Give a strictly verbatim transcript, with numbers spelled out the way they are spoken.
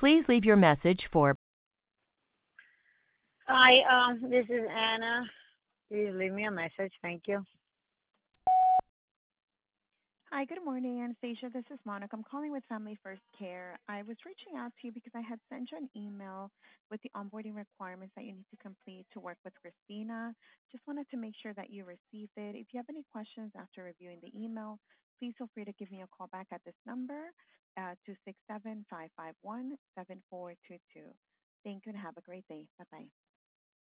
Please leave your message for Hi, um, this is Anna. Please leave me a message. Thank you. Hi, good morning, Anastasia. This is Monica. I'm calling with Family First Care. I was reaching out to you because I had sent you an email with the onboarding requirements that you need to complete to work with Christina. Just wanted to make sure that you received it. If you have any questions after reviewing the email, please feel free to give me a call back at this number, uh, two six seven, five five one, seven four two two. Thank you and have a great day. Bye bye.